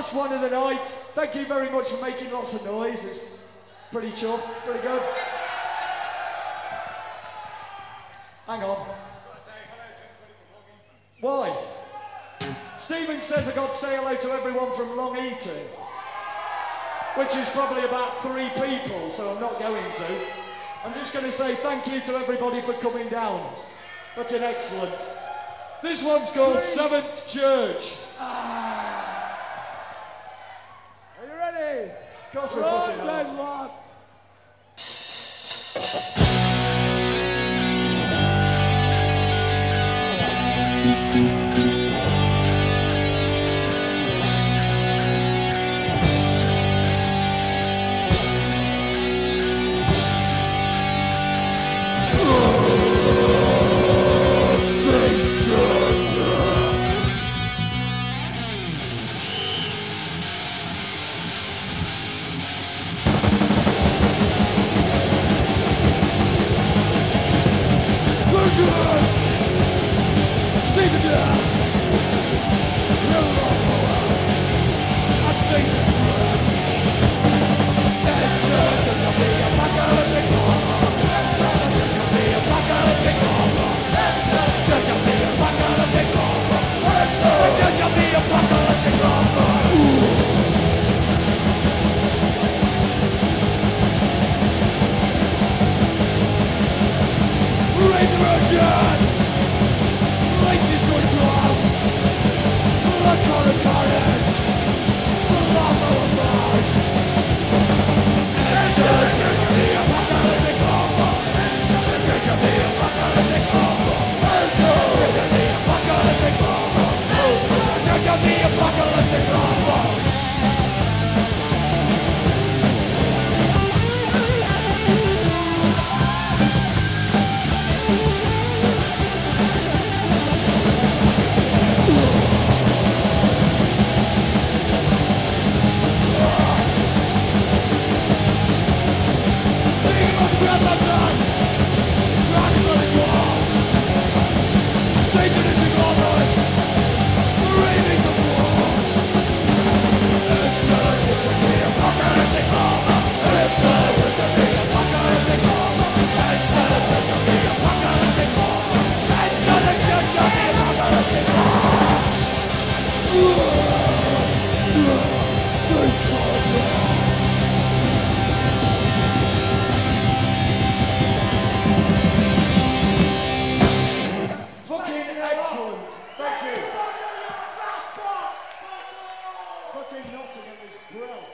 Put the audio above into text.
last one of the night. Thank you very much for making lots of noise. It's pretty chuffed, pretty good. Hang on. Why? Stephen says I got to say hello to everyone from Long Eaton, which is probably about 3 people, so I'm not going to. I'm just going to say thank you to everybody for coming down. It's fucking excellent. This one's called Seventh Church. Are you ready? Of course we're fucking on. Lots. Fucking Nottingham is brilliant.